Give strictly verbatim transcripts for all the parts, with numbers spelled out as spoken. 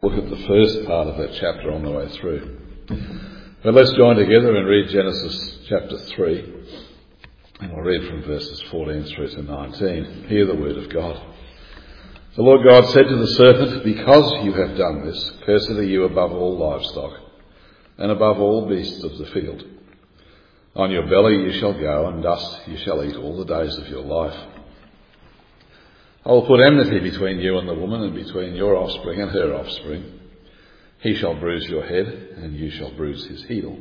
Look at the first part of that chapter on the way through. But let's join together and read Genesis chapter three. And we'll read from verses fourteen through to nineteen. Hear the word of God. The Lord God said to the serpent, "Because you have done this, cursed are you above all livestock, and above all beasts of the field. On your belly you shall go, and dust you shall eat all the days of your life. I will put enmity between you and the woman, and between your offspring and her offspring. He shall bruise your head, and you shall bruise his heel."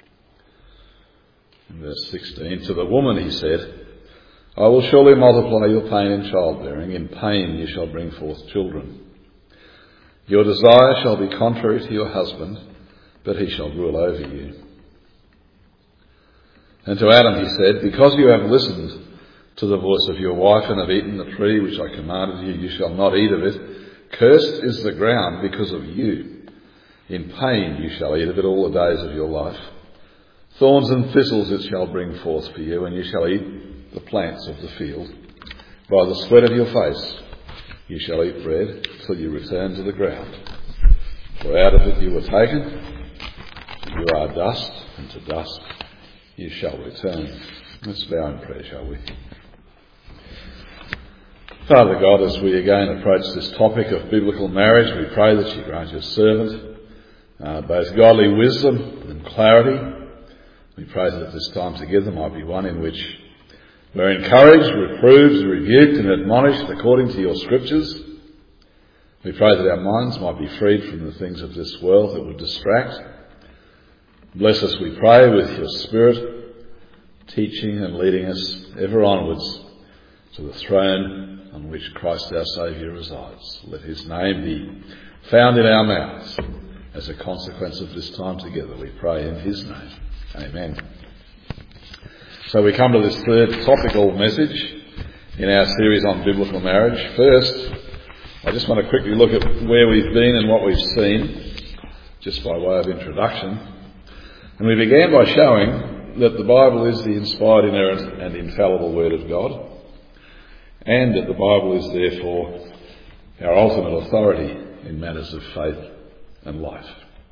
In verse sixteen, to the woman he said, "I will surely multiply your pain in childbearing. In pain you shall bring forth children. Your desire shall be contrary to your husband, but he shall rule over you." And to Adam he said, "Because you have listened to the voice of your wife and have eaten the tree which I commanded you, you shall not eat of it. Cursed is the ground because of you. In pain you shall eat of it all the days of your life. Thorns and thistles it shall bring forth for you, and you shall eat the plants of the field. By the sweat of your face you shall eat bread till you return to the ground. For out of it you were taken, you are dust, and to dust you shall return." Let's bow in prayer, shall we? Father God, as we again approach this topic of biblical marriage, we pray that you grant your servant uh, both godly wisdom and clarity. We pray that this time together might be one in which we're encouraged, reproved, rebuked and admonished according to your scriptures. We pray that our minds might be freed from the things of this world that would distract. Bless us, we pray, with your Spirit, teaching and leading us ever onwards to the throne on which Christ our Saviour resides. Let his name be found in our mouths as a consequence of this time together, we pray in his name. Amen. So we come to this third topical message in our series on biblical marriage. First, I just want to quickly look at where we've been and what we've seen, just by way of introduction. And we began by showing that the Bible is the inspired, inerrant and infallible Word of God, and that the Bible is therefore our ultimate authority in matters of faith and life.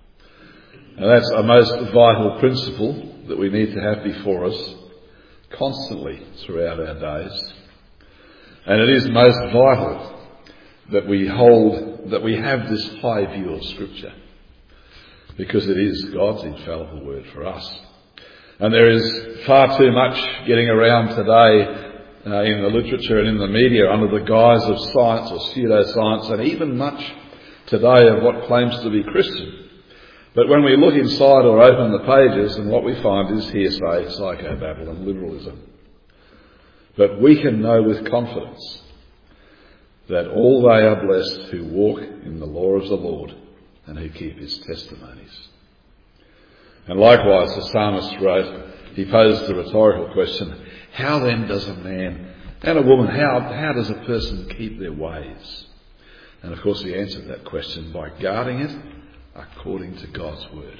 And that's a most vital principle that we need to have before us constantly throughout our days. And it is most vital that we hold, that we have this high view of Scripture, because it is God's infallible word for us. And there is far too much getting around today uh, in the literature and in the media under the guise of science or pseudoscience, and even much today of what claims to be Christian. But when we look inside or open the pages, and what we find is hearsay, psychobabble and liberalism. But we can know with confidence that all they are blessed who walk in the law of the Lord and who keep his testimonies. And likewise the psalmist wrote, he posed the rhetorical question, how then does a man and a woman, how, how does a person keep their ways? And of course he answered that question by guarding it according to God's word.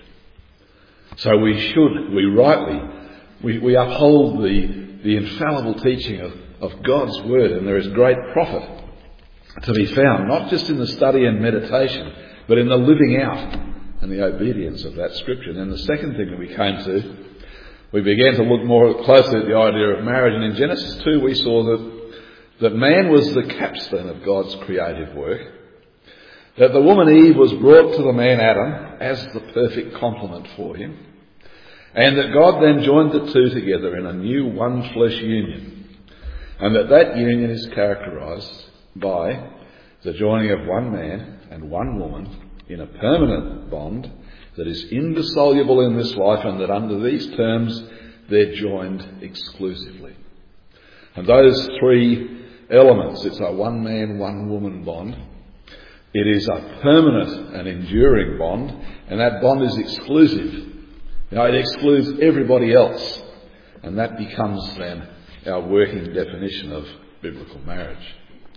So we should, we rightly, we, we uphold the, the infallible teaching of, of God's word, and there is great profit to be found, not just in the study and meditation, but in the living out and the obedience of that scripture. And then the second thing that we came to, we began to look more closely at the idea of marriage. And in Genesis two we saw that, that man was the capstone of God's creative work, that the woman Eve was brought to the man Adam as the perfect complement for him, and that God then joined the two together in a new one flesh union, and that that union is characterised by the joining of one man and one woman in a permanent bond that is indissoluble in this life, and that under these terms they're joined exclusively. And those three elements, it's a one man, one woman bond. It is a permanent and enduring bond, and that bond is exclusive. You know, it excludes everybody else, and that becomes then our working definition of biblical marriage.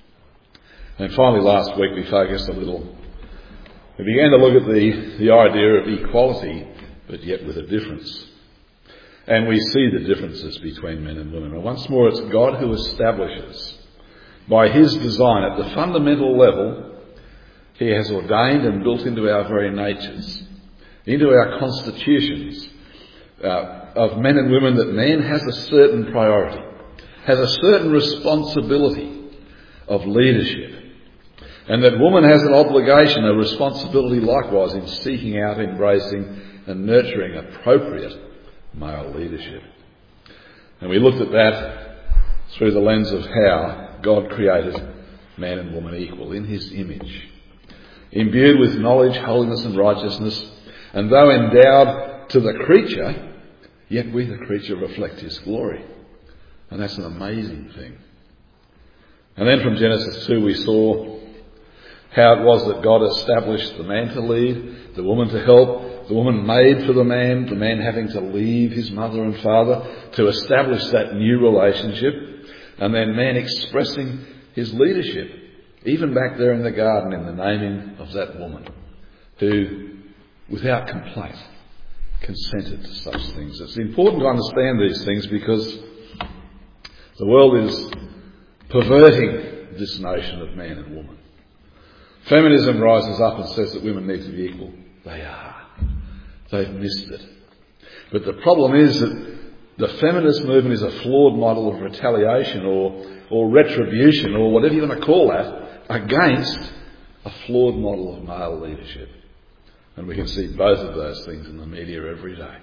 And finally, last week we focused a little, we began to look at the, the idea of equality, but yet with a difference. And we see the differences between men and women. And once more, it's God who establishes, by his design at the fundamental level, He has ordained and built into our very natures, into our constitutions uh, of men and women, that man has a certain priority, has a certain responsibility of leadership, and that woman has an obligation, a responsibility likewise in seeking out, embracing and nurturing appropriate male leadership. And we looked at that through the lens of how God created man and woman equal in his image, imbued with knowledge, holiness and righteousness, and though endowed to the creature, yet we the creature reflect his glory. And that's an amazing thing. And then from Genesis two we saw how it was that God established the man to lead, the woman to help, the woman made for the man, the man having to leave his mother and father to establish that new relationship, and then man expressing his leadership, even back there in the garden in the naming of that woman who, without complaint, consented to such things. It's important to understand these things because the world is perverting this notion of man and woman. Feminism rises up and says that women need to be equal. They are. They've missed it. But the problem is that the feminist movement is a flawed model of retaliation or, or retribution or whatever you want to call that against a flawed model of male leadership. And we can see both of those things in the media every day.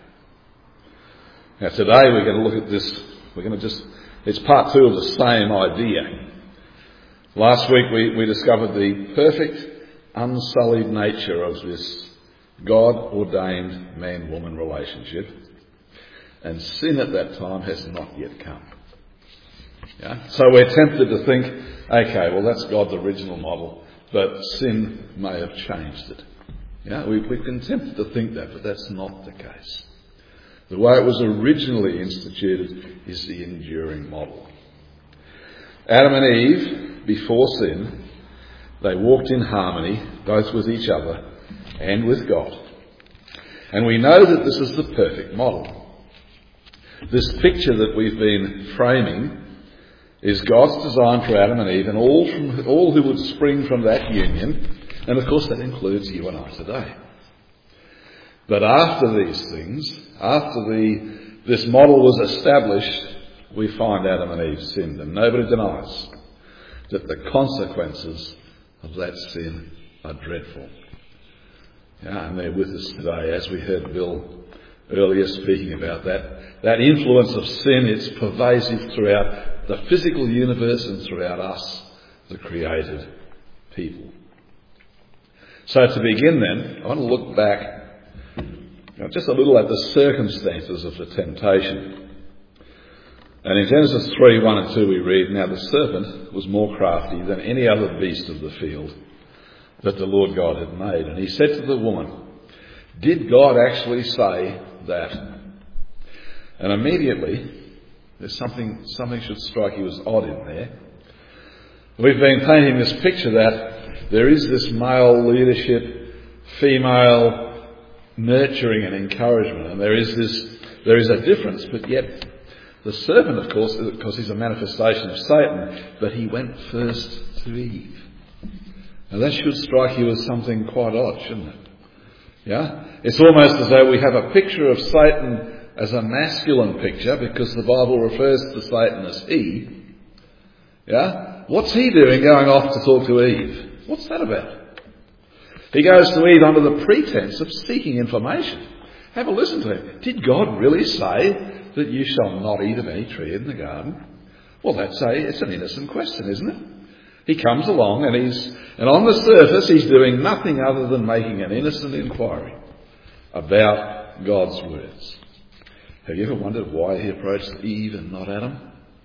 Now today we're going to look at this, we're going to just, it's part two of the same idea. Last week we, we discovered the perfect, unsullied nature of this God-ordained man-woman relationship, and sin at that time has not yet come. Yeah? So we're tempted to think, okay, well that's God's original model, but sin may have changed it. Yeah, we, we're tempted to think that, but that's not the case. The way it was originally instituted is the enduring model. Adam and Eve, before sin, they walked in harmony, both with each other and with God. And we know that this is the perfect model. This picture that we've been framing is God's design for Adam and Eve and all from all who would spring from that union. And of course that includes you and I today. But after these things, after the this model was established, we find Adam and Eve sinned. And nobody denies that the consequences of that sin are dreadful. Yeah, and they're with us today, as we heard Bill earlier speaking about that. That influence of sin, it's pervasive throughout the physical universe and throughout us, the created people. So to begin then, I want to look back you know, just a little at the circumstances of the temptation. And in Genesis three, one and two we read, "Now the serpent was more crafty than any other beast of the field that the Lord God had made. And he said to the woman, 'Did God actually say that?' And immediately, there's something, something should strike you as odd in there. We've been painting this picture that there is this male leadership, female nurturing and encouragement, and there is this, there is a difference, but yet the serpent, of course, because he's a manifestation of Satan, but he went first to Eve. Now that should strike you as something quite odd, shouldn't it? Yeah? It's almost as though we have a picture of Satan as a masculine picture because the Bible refers to Satan as he. Yeah? What's he doing going off to talk to Eve? What's that about? He goes to Eve under the pretense of seeking information. Have a listen to him. Did God really say that you shall not eat of any tree in the garden? Well, that's a, it's an innocent question, isn't it? He comes along and he's, and on the surface he's doing nothing other than making an innocent inquiry about God's words. Have you ever wondered why he approached Eve and not Adam?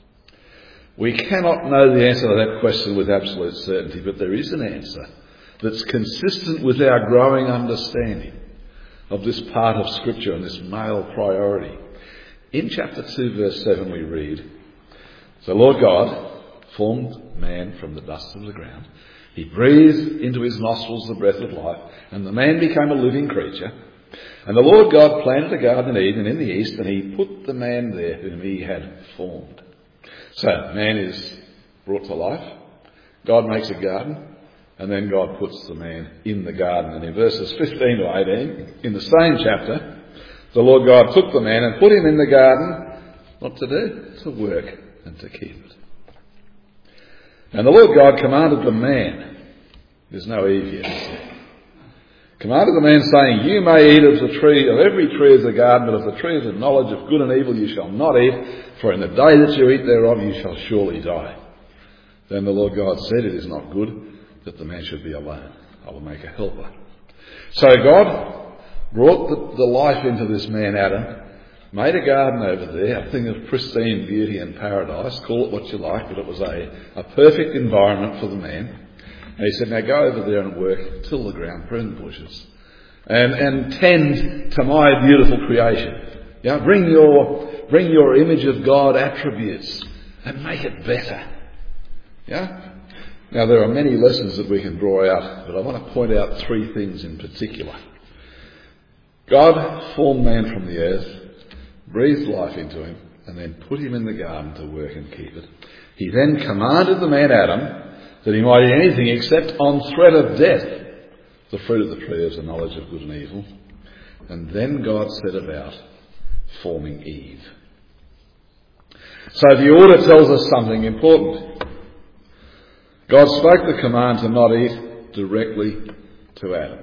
We cannot know the answer to that question with absolute certainty, but there is an answer that's consistent with our growing understanding of this part of Scripture and this male priority. In chapter two, verse seven, we read, "The Lord God formed man from the dust of the ground. He breathed into his nostrils the breath of life, and the man became a living creature. And the Lord God planted a garden in Eden in the east, and he put the man there whom he had formed." So, man is brought to life. God makes a garden. And then God puts the man in the garden. And in verses fifteen to eighteen, in the same chapter, the Lord God took the man and put him in the garden, what to do? To work and to keep it. And the Lord God commanded the man, there's no Eve yet, is there? Commanded the man, saying, you may eat of the tree, of every tree of the garden, but of the tree of the knowledge of good and evil you shall not eat, for in the day that you eat thereof you shall surely die. Then the Lord God said, it is not good that the man should be alone. I will make a helper. So God brought the, the life into this man Adam, made a garden over there, a thing of pristine beauty and paradise, call it what you like, but it was a, a perfect environment for the man. And he said, now go over there and work, till the ground, prune the bushes, and, and tend to my beautiful creation. Yeah, bring your, bring your image of God attributes and make it better. Yeah? Now there are many lessons that we can draw out, but I want to point out three things in particular. God formed man from the earth, breathed life into him, and then put him in the garden to work and keep it. He then commanded the man Adam that he might eat anything except on threat of death, the fruit of the tree of the knowledge of good and evil. And then God set about forming Eve. So the order tells us something important. God spoke the command to not eat directly to Adam.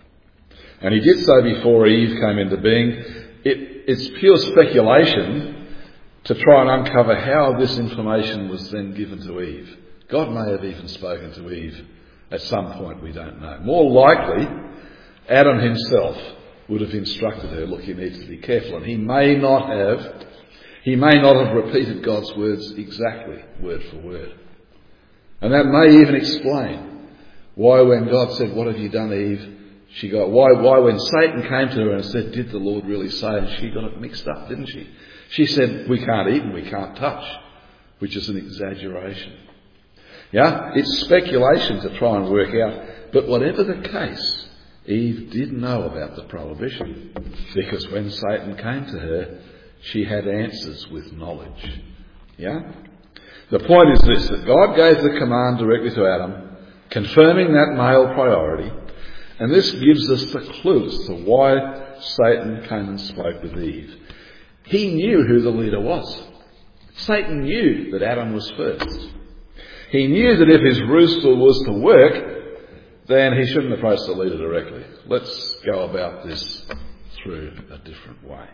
And he did so before Eve came into being. It, it's pure speculation to try and uncover how this information was then given to Eve. God may have even spoken to Eve at some point, we don't know. More likely, Adam himself would have instructed her, look, you need to be careful. And he may not have, he may not have repeated God's words exactly, word for word. And that may even explain why when God said, what have you done, Eve? She got, why, why when Satan came to her and said, did the Lord really say? And she got it mixed up, didn't she? She said, we can't eat and we can't touch, which is an exaggeration. Yeah, it's speculation to try and work out. But whatever the case, Eve did know about the prohibition, because when Satan came to her, she had answers with knowledge. Yeah? The point is this, that God gave the command directly to Adam, confirming that male priority, and this gives us the clue as to why Satan came and spoke with Eve. He knew who the leader was. Satan knew that Adam was first. He knew that if his rooster was to work, then he shouldn't approach the leader directly. Let's go about this through a different way.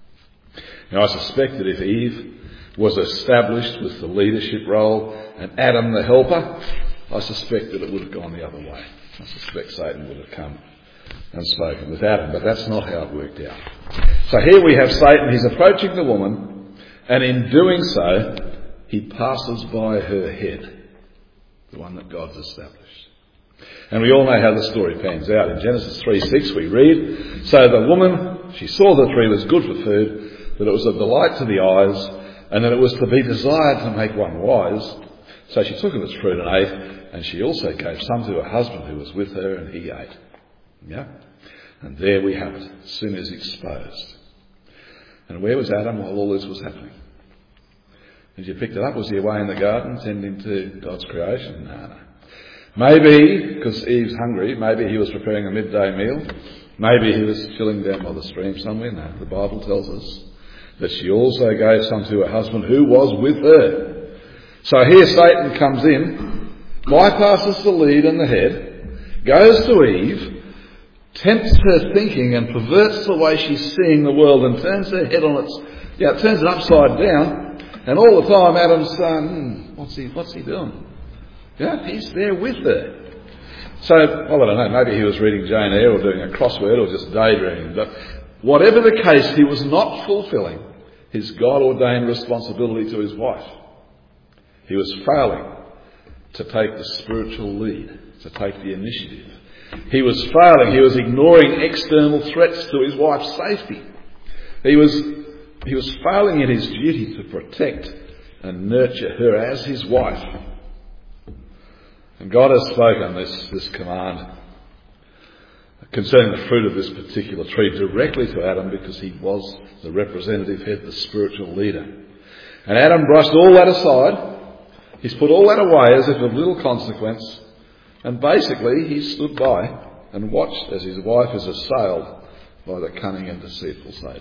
Now, I suspect that if Eve was established with the leadership role and Adam the helper, I suspect that it would have gone the other way. I suspect Satan would have come and spoken with Adam, but that's not how it worked out. So here we have Satan, he's approaching the woman, and in doing so, he passes by her head, the one that God's established. And we all know how the story pans out. In Genesis three six we read, so the woman, she saw the tree was good for food, that it was a delight to the eyes, and that it was to be desired to make one wise. So she took of its fruit and ate, and she also gave some to her husband who was with her, and he ate. Yeah? And there we have it. Sin is exposed. And where was Adam while all this was happening? As you picked it up, was he away in the garden tending to God's creation? No, no. Maybe, because Eve's hungry, maybe he was preparing a midday meal. Maybe he was chilling down by the stream somewhere. No, the Bible tells us that she also gave some to her husband who was with her. So here Satan comes in, bypasses the lead and the head, goes to Eve, tempts her thinking and perverts the way she's seeing the world and turns her head on its, yeah, turns it upside down. And all the time Adam's saying, hmm, what's he, what's he doing? Yeah, he's there with her. So, well, I don't know, maybe he was reading Jane Eyre or doing a crossword or just daydreaming. But whatever the case, he was not fulfilling his God-ordained responsibility to his wife. He was failing to take the spiritual lead, to take the initiative. He was failing, he was ignoring external threats to his wife's safety. He was, he was failing in his duty to protect and nurture her as his wife. And God has spoken this, this command concerning the fruit of this particular tree directly to Adam because he was the representative head, the spiritual leader. And Adam brushed all that aside. He's put all that away as if of little consequence. And basically he stood by and watched as his wife is assailed by the cunning and deceitful Satan.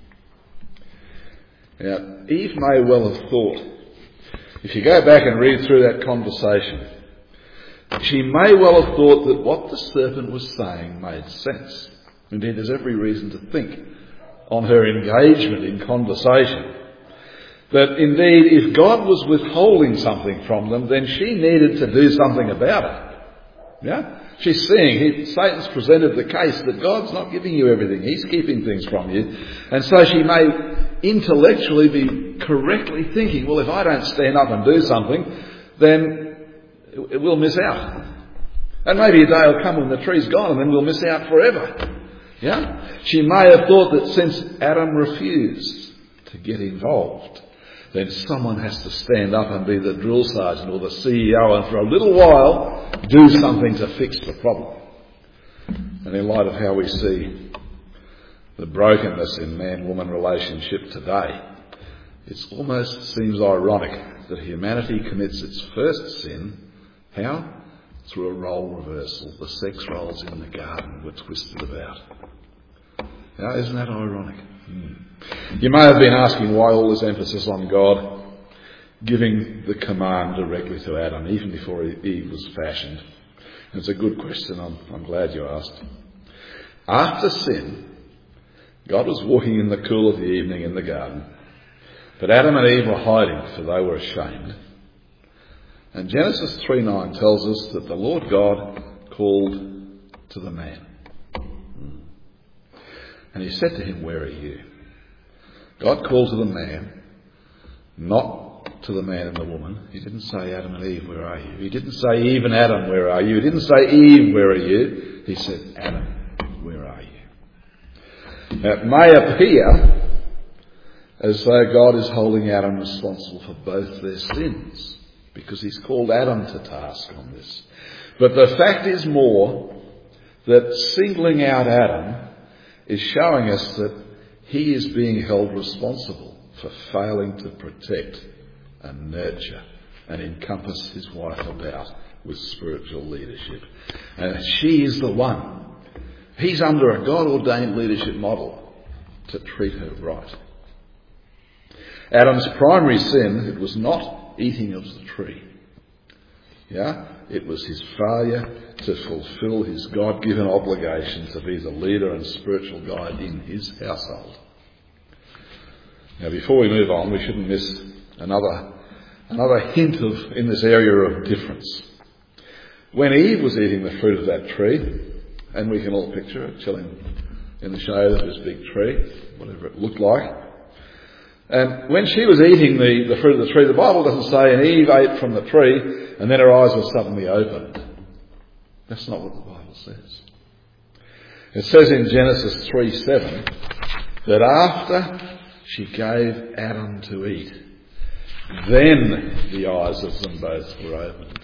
Now, Eve may well have thought, if you go back and read through that conversation, she may well have thought that what the serpent was saying made sense. Indeed, there's every reason to think, on her engagement in conversation, that indeed if God was withholding something from them, then she needed to do something about it. Yeah? She's seeing, he, Satan's presented the case that God's not giving you everything, he's keeping things from you. And so she may intellectually be correctly thinking, well, if I don't stand up and do something, then it, it will miss out. And maybe a day will come when the tree's gone and then we'll miss out forever. Yeah? She may have thought that since Adam refused to get involved, then someone has to stand up and be the drill sergeant or the C E O and for a little while do something to fix the problem. And in light of how we see the brokenness in man-woman relationship today, it almost seems ironic that humanity commits its first sin. How? Through a role reversal. The sex roles in the garden were twisted about. Now, isn't that ironic? Hmm. You may have been asking why all this emphasis on God giving the command directly to Adam, even before Eve was fashioned. And it's a good question. I'm, I'm glad you asked. After sin, God was walking in the cool of the evening in the garden, but Adam and Eve were hiding, for they were ashamed. And Genesis three nine tells us that the Lord God called to the man. And he said to him, "Where are you?" God called to the man, not to the man and the woman. He didn't say, "Adam and Eve, where are you?" He didn't say, "Eve and Adam, where are you?" He didn't say, "Eve, where are you?" He said, "Adam, where are you?" Now, it may appear as though God is holding Adam responsible for both their sins, because he's called Adam to task on this. But the fact is more that singling out Adam is showing us that he is being held responsible for failing to protect and nurture and encompass his wife about with spiritual leadership. And she is the one. He's under a God-ordained leadership model to treat her right. Adam's primary sin, it was not eating of the tree. Yeah? It was his failure to fulfill his God-given obligation to be the leader and spiritual guide in his household. Now, before we move on, we shouldn't miss another another hint of in this area of difference. When Eve was eating the fruit of that tree, and we can all picture her chilling in the shade of this big tree, whatever it looked like, and when she was eating the, the fruit of the tree, the Bible doesn't say, and Eve ate from the tree, and then her eyes were suddenly opened. That's not what the Bible says. It says in Genesis three seven that after she gave Adam to eat, then the eyes of them both were opened.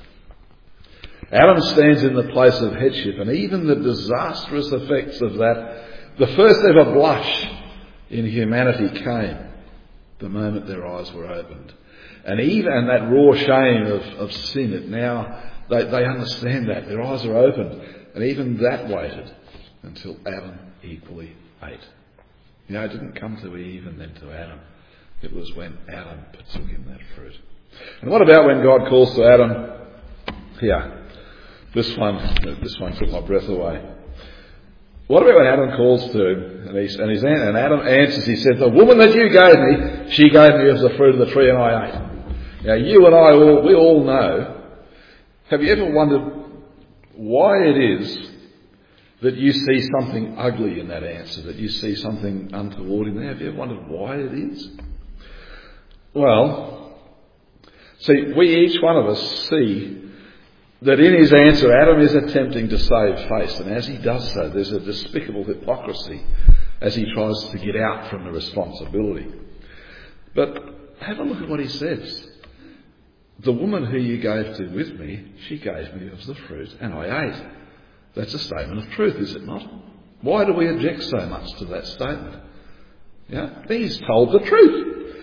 Adam stands in the place of headship, and even the disastrous effects of that, the first ever blush in humanity came the moment their eyes were opened. And even that raw shame of, of sin, it now, they, they understand that. Their eyes are opened. And even that waited until Adam equally ate. You know, it didn't come to Eve and then to Adam. It was when Adam partook in that fruit. And what about when God calls to Adam? Here, this one, this one took my breath away. What about when Adam calls to him, and, he's, and, he's, and Adam answers, he said, "The woman that you gave me, she gave me of the fruit of the tree and I ate." Now you and I, all, we all know, have you ever wondered why it is that you see something ugly in that answer, that you see something untoward in there? Have you ever wondered why it is? Well, see, we, each one of us, see that in his answer, Adam is attempting to save face, and as he does so, there's a despicable hypocrisy as he tries to get out from the responsibility. But have a look at what he says. "The woman who you gave to with me, she gave me of the fruit, and I ate." That's a statement of truth, is it not? Why do we object so much to that statement? Yeah, he's told the truth.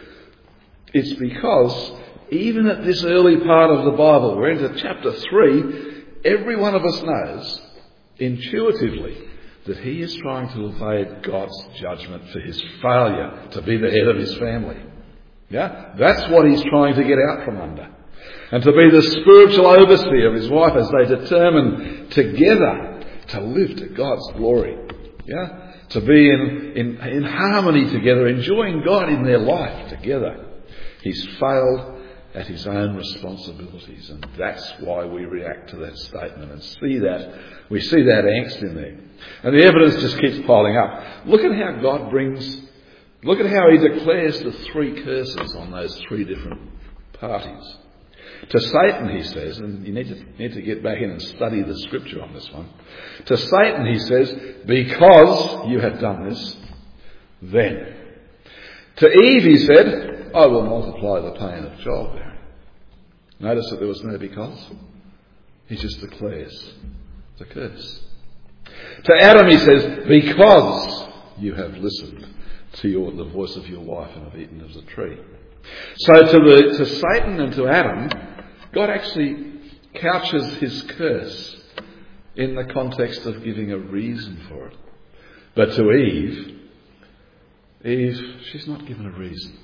It's because even at this early part of the Bible, we're into chapter three, every one of us knows intuitively that he is trying to evade God's judgment for his failure to be the head of his family. Yeah? That's what he's trying to get out from under. And to be the spiritual overseer of his wife as they determine together to live to God's glory. Yeah? To be in, in, in harmony together, enjoying God in their life together. He's failed at his own responsibilities, and that's why we react to that statement and see that, we see that angst in there. And the evidence just keeps piling up. Look at how God brings, look at how he declares the three curses on those three different parties. To Satan, he says, and you need to, need to get back in and study the scripture on this one. To Satan, he says, because you have done this, then. To Eve, he said, I will multiply the pain of childbearing. Notice that there was no because. He just declares the curse. To Adam, he says, because you have listened to your, the voice of your wife and have eaten of the tree. So to, the, to Satan and to Adam, God actually couches his curse in the context of giving a reason for it. But to Eve, Eve, she's not given a reason.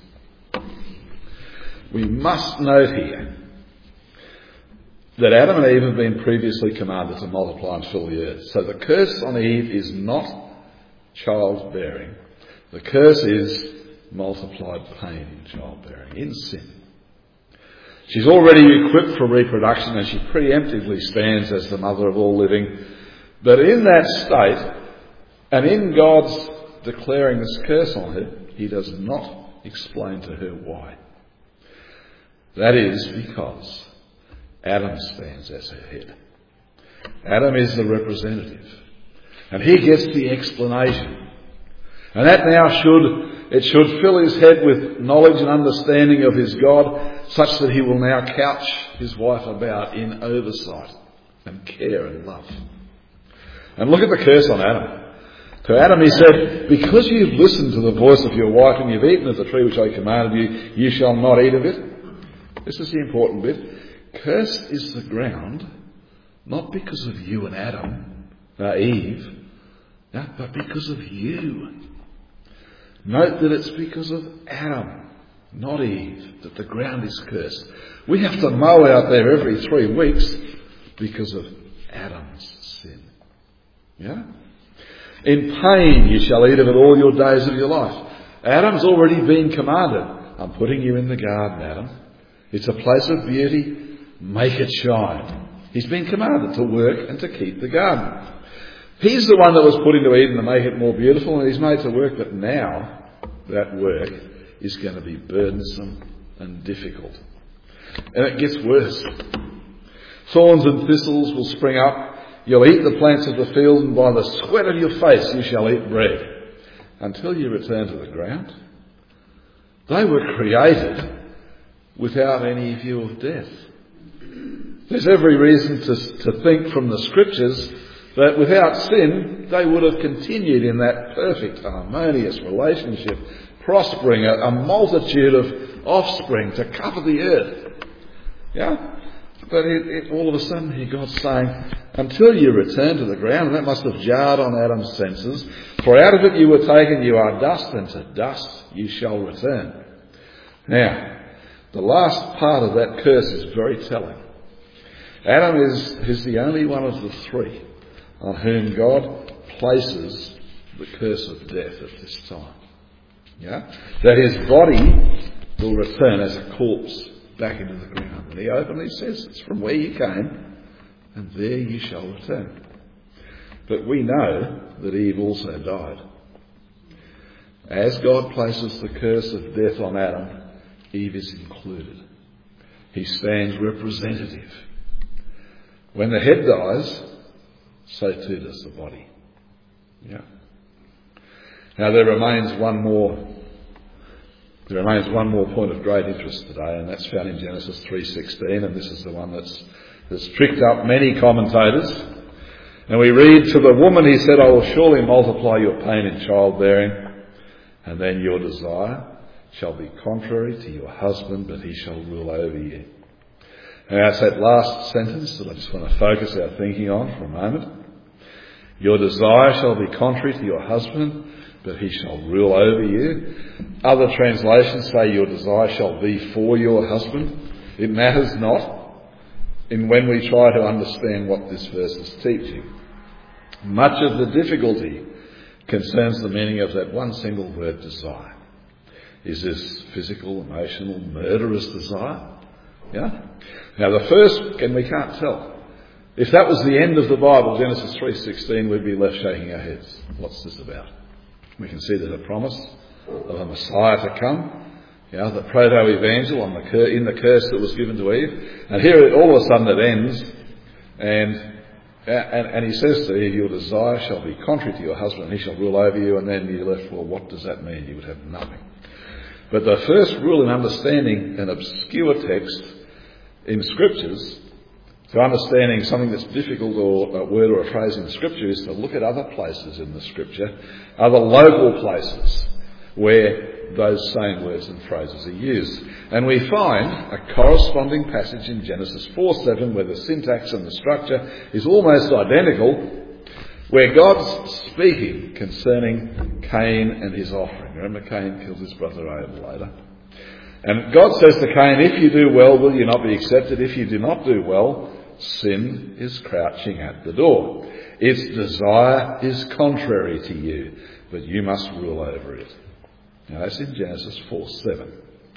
We must note here that Adam and Eve have been previously commanded to multiply and fill the earth. So the curse on Eve is not childbearing. The curse is multiplied pain in childbearing, in sin. She's already equipped for reproduction and she preemptively stands as the mother of all living. But in that state, and in God's declaring this curse on her, he does not explain to her why. That is because Adam stands as her head. Adam is the representative. And he gets the explanation. And that now should, it should fill his head with knowledge and understanding of his God, such that he will now couch his wife about in oversight and care and love. And look at the curse on Adam. To Adam he said, because you've listened to the voice of your wife and you've eaten of the tree which I commanded you, you shall not eat of it. This is the important bit. Cursed is the ground, not because of you and Adam, uh, Eve, no, but because of you. Note that it's because of Adam, not Eve, that the ground is cursed. We have to mow out there every three weeks because of Adam's sin. Yeah? In pain you shall eat of it all your days of your life. Adam's already been commanded. I'm putting you in the garden, Adam. It's a place of beauty. Make it shine. He's been commanded to work and to keep the garden. He's the one that was put into Eden to make it more beautiful, and he's made to work, but now that work is going to be burdensome and difficult. And it gets worse. Thorns and thistles will spring up. You'll eat the plants of the field, and by the sweat of your face you shall eat bread, until you return to the ground. They were created without any view of death. There's every reason to, to think from the scriptures that without sin, they would have continued in that perfect, harmonious relationship, prospering a, a multitude of offspring to cover the earth. Yeah? But it, it, all of a sudden, here God's saying, until you return to the ground, and that must have jarred on Adam's senses, for out of it you were taken, you are dust, and to dust you shall return. Now, the last part of that curse is very telling. Adam is, is the only one of the three on whom God places the curse of death at this time. Yeah? That his body will return as a corpse back into the ground. And he openly says, it's from where you came, and there you shall return. But we know that Eve also died. As God places the curse of death on Adam, Eve is included. He stands representative. When the head dies, so too does the body. Yeah. Now there remains one more there remains one more point of great interest today, and that's found in Genesis three sixteen, and this is the one that's that's tricked up many commentators. And we read, to the woman he said, I will surely multiply your pain in childbearing, and then your desire shall be contrary to your husband, but he shall rule over you. Now it's that last sentence that I just want to focus our thinking on for a moment. Your desire shall be contrary to your husband, but he shall rule over you. Other translations say your desire shall be for your husband. It matters not in when we try to understand what this verse is teaching. Much of the difficulty concerns the meaning of that one single word, desire. Is this physical, emotional, murderous desire? Yeah? Now the first, and we can't tell. If that was the end of the Bible, Genesis three sixteen, we'd be left shaking our heads. What's this about? We can see there's a promise of a Messiah to come. Yeah, the proto-evangel on the cur- in the curse that was given to Eve. And here all of a sudden it ends. And, and, and he says to Eve, your desire shall be contrary to your husband and he shall rule over you. And then you're left, well, what does that mean? You would have nothing. But the first rule in understanding an obscure text in Scriptures, to understanding something that's difficult or a word or a phrase in Scripture, is to look at other places in the Scripture, other local places where those same words and phrases are used. And we find a corresponding passage in Genesis four seven where the syntax and the structure is almost identical, where God's speaking concerning Cain and his offering. Remember, Cain killed his brother Abel later. And God says to Cain, if you do well, will you not be accepted? If you do not do well, sin is crouching at the door. Its desire is contrary to you, but you must rule over it. Now that's in Genesis four seven.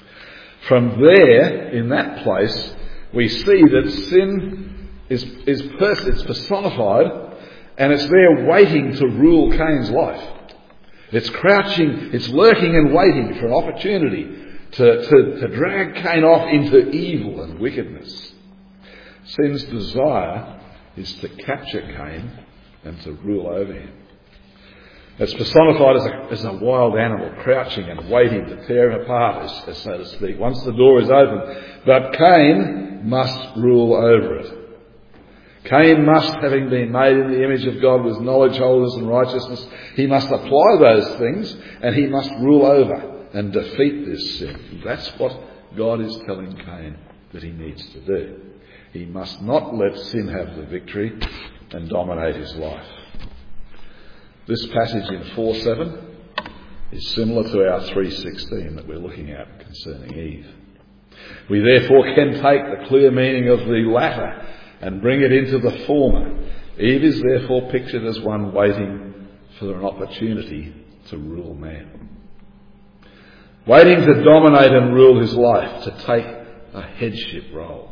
From there, in that place, we see that sin is, is pers- it's personified, and it's there waiting to rule Cain's life. It's crouching, it's lurking and waiting for an opportunity to, to, to drag Cain off into evil and wickedness. Sin's desire is to capture Cain and to rule over him. It's personified as a, as a wild animal, crouching and waiting to tear him apart, as, as so to speak, once the door is open. But Cain must rule over it. Cain must, having been made in the image of God with knowledge, holiness and righteousness, he must apply those things and he must rule over and defeat this sin. That's what God is telling Cain that he needs to do. He must not let sin have the victory and dominate his life. This passage in four seven is similar to our three sixteen that we're looking at concerning Eve. We therefore can take the clear meaning of the latter and bring it into the former. Eve is therefore pictured as one waiting for an opportunity to rule man. Waiting to dominate and rule his life, to take a headship role.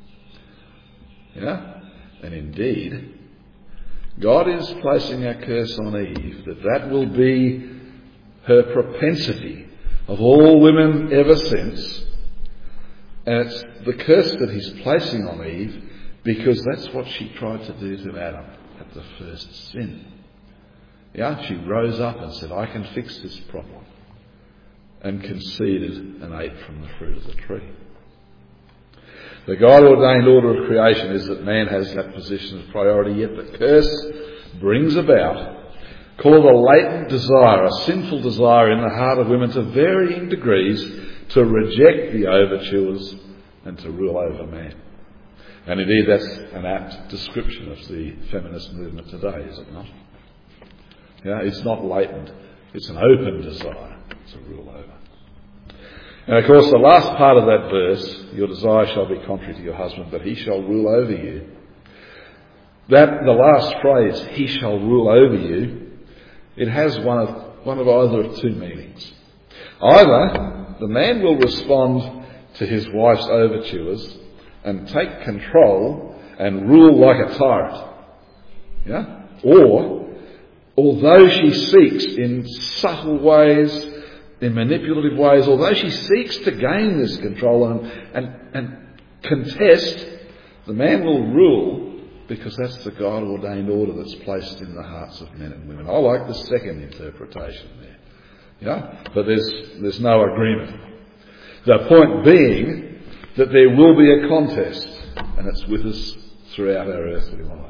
Yeah? And indeed, God is placing a curse on Eve, that that will be her propensity of all women ever since. And it's the curse that he's placing on Eve because that's what she tried to do to Adam at the first sin. Yeah, she rose up and said, I can fix this problem. And conceded and ate from the fruit of the tree. The God-ordained order of creation is that man has that position of priority, yet the curse brings about, called a latent desire, a sinful desire in the heart of women to varying degrees to reject the overtures and to rule over man. And indeed that's an apt description of the feminist movement today, is it not? Yeah, it's not latent, it's an open desire to rule over. And of course the last part of that verse, your desire shall be contrary to your husband, but he shall rule over you. That, the last phrase, he shall rule over you, it has one of, one of either of two meanings. Either the man will respond to his wife's overtures and take control and rule like a tyrant. Yeah? Or, although she seeks in subtle ways, in manipulative ways, although she seeks to gain this control and, and, and contest, the man will rule because that's the God-ordained order that's placed in the hearts of men and women. I like the second interpretation there. Yeah? But there's, there's no agreement. The point being that there will be a contest, and it's with us throughout our earthly lives.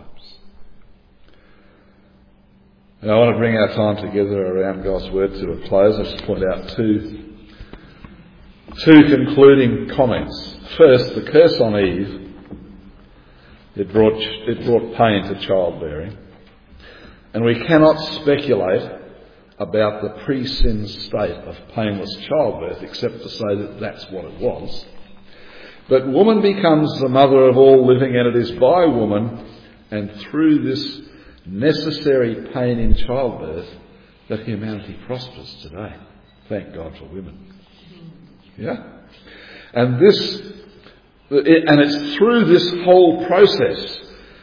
And I want to bring our time together around God's Word to a close. I just point out two, two concluding comments. First, the curse on Eve It brought, it brought pain to childbearing. And we cannot speculate about the pre-sin state of painless childbirth except to say that that's what it was. But woman becomes the mother of all living, and it is by woman and through this necessary pain in childbirth that humanity prospers today. Thank God for women. Yeah? And this, and it's through this whole process,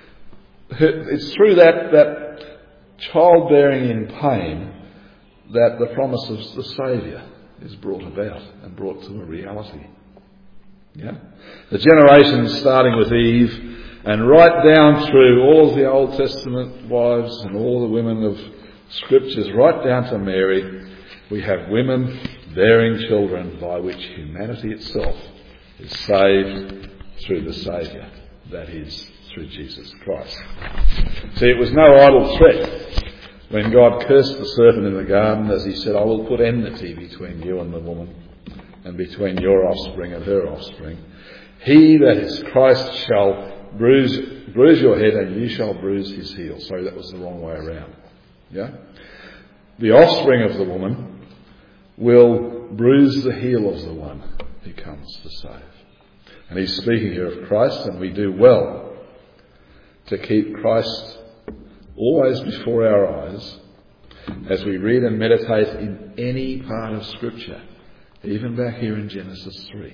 it's through that, that childbearing in pain that the promise of the Saviour is brought about and brought to a reality. Yeah? The generations starting with Eve and right down through all the Old Testament wives and all the women of Scriptures, right down to Mary, we have women bearing children by which humanity itself is saved through the Saviour, that is, through Jesus Christ. See, it was no idle threat when God cursed the serpent in the garden, as he said, I will put enmity between you and the woman, and between your offspring and her offspring. He, that is Christ, shall bruise, bruise your head, and you shall bruise his heel. Sorry, that was the wrong way around. Yeah? The offspring of the woman will bruise the heel of the one who comes to save. And he's speaking here of Christ, and we do well to keep Christ always before our eyes as we read and meditate in any part of Scripture, even back here in Genesis three.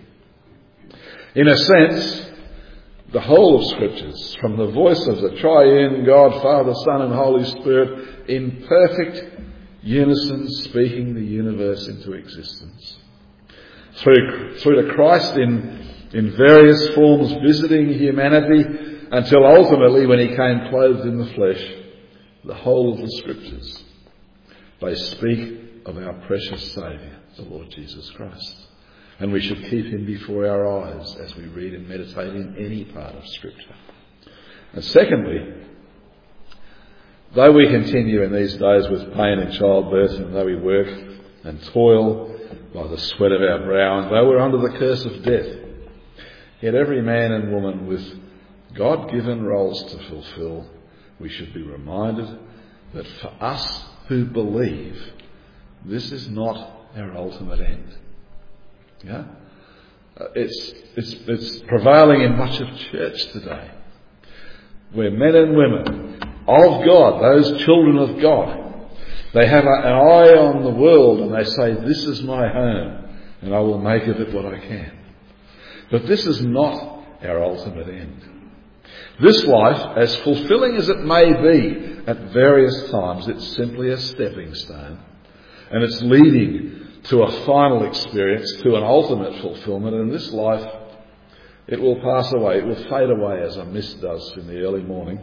In a sense, the whole of Scriptures, from the voice of the triune God, Father, Son and Holy Spirit, in perfect unison speaking the universe into existence. Through, through to Christ in, in various forms visiting humanity until ultimately when he came clothed in the flesh, the whole of the Scriptures, they speak of our precious Saviour, the Lord Jesus Christ. And we should keep him before our eyes as we read and meditate in any part of Scripture. And secondly, though we continue in these days with pain in childbirth, and though we work and toil by the sweat of our brow, and though we're under the curse of death, yet every man and woman with God-given roles to fulfil, we should be reminded that for us who believe, this is not our ultimate end. Yeah? Uh, it's, it's, it's prevailing in much of church today, where men and women of God, those children of God, they have a, an eye on the world and they say, this is my home and I will make of it what I can. But this is not our ultimate end. This life, as fulfilling as it may be at various times, it's simply a stepping stone, and it's leading to a final experience, to an ultimate fulfilment. And this life, it will pass away, it will fade away as a mist does in the early morning.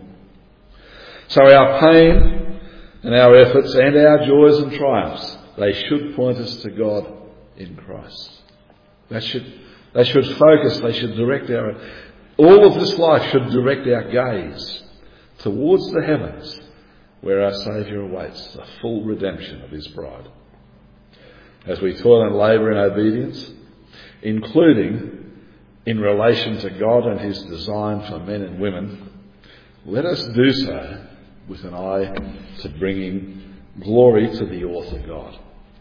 So our pain and our efforts and our joys and triumphs, they should point us to God in Christ. They should, they should focus, they should direct our... All of this life should direct our gaze towards the heavens, where our Saviour awaits the full redemption of his bride. As we toil and labour in obedience, including in relation to God and his design for men and women, let us do so with an eye to bringing glory to the author God.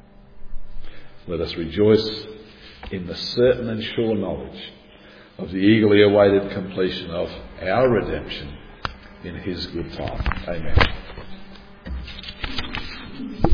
Let us rejoice in the certain and sure knowledge of the eagerly awaited completion of our redemption in his good time. Amen.